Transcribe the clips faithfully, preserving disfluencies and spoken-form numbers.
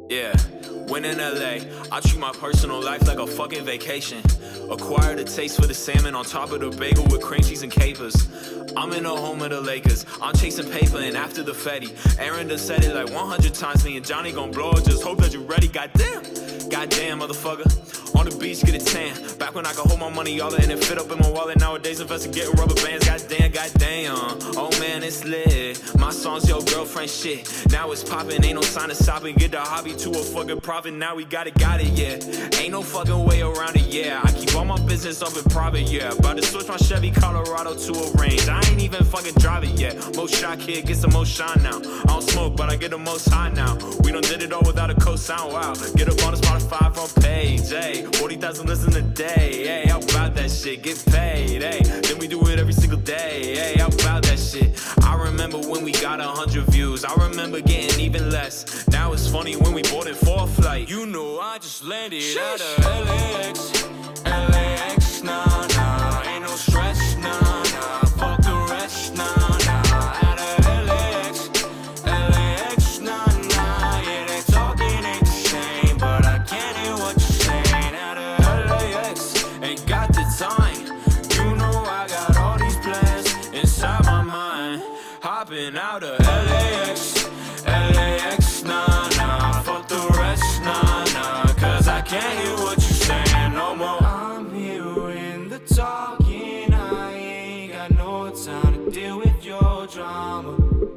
Yeah, when in L A, I treat my personal life like a fucking vacation. Acquired a taste for the salmon on top of the bagel with cream cheese and capers. I'm in the home of the Lakers, I'm chasing paper and after the Fetty. Aaron done said it like one hundred times, me and Johnny gon' blow it, just hope that you're ready, goddamn. Goddamn, motherfucker, on the beach, get a tan. Back when I could hold my money all in and fit up in my wallet. Nowadays, invest getting rubber bands, goddamn, goddamn. Oh man, it's lit, my song's your girlfriend shit. Now it's poppin', ain't no sign of stopping. Get the hobby to a fucking profit, now we got it, got it, yeah. Ain't no fucking way around it, yeah. I keep all my business up in private, yeah. About to switch my Chevy Colorado to a Range. I ain't even fucking drive it yet. Most shot kid gets the most shine now. I don't smoke, but I get the most high now. We done did it all without a cosign, wow. Get up on the Spotify front page, hey. forty thousand listens a day, hey. How about that shit? Get paid, hey. Then we do it every single day, hey. How about that shit? I remember when we got a hundred views. I remember getting even less. Now it's funny when we boarded for a flight. You know I just landed Sheesh. Out of L A X, L A X, nah, nah. Ain't no stress, nah, nah. Fuck the rest, nah, nah. Out of L A X, L A X, nah, nah. Yeah, they talking ain't the same, but I can't hear what you're saying. Out of L A X, ain't got the time. You know I got all these plans inside my mind. Hopping out of L A X, L A X, nah, nah. Fuck the rest, nah, nah. Cause I can't hear what you're saying no more. I'm hearing the talking, I ain't got no time to deal with your drama.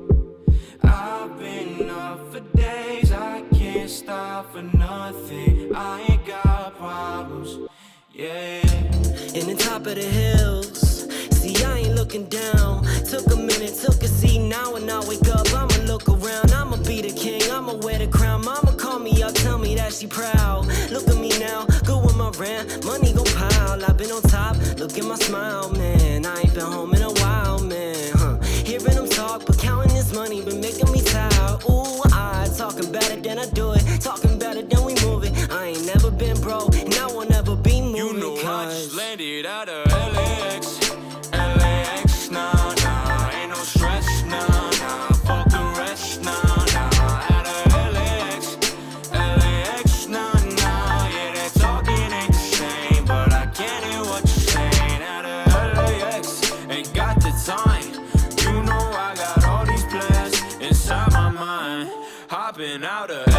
I've been up for days, I can't stop for nothing. I ain't got problems, yeah. In the top of the hills, see I ain't looking down. Took a minute, took a seat, now when I wake up I'ma look around. I'ma be the king, I'ma wear the crown. Mama call me up, tell me that she proud. Look at me now, good with my rent, money gon' pile. I've been on top, look at my smile, man. I ain't been home in a while, man, huh. Hearing them talk, but counting this money been making me tired. Ooh, I talking better than I do it, talking better than we move it. I ain't never been broke, and I won't ever be moving. You know I just landed out of L A X, L A X, nah, nah. Ain't no stress, nah, nah. Fuck the rest, nah, nah. Out of L A X, L A X, nah, nah. Yeah, that talking ain't the same, but I can't hear what you're saying. Out of L A X, ain't got the time. You know I got all these plans inside my mind. Hopping out of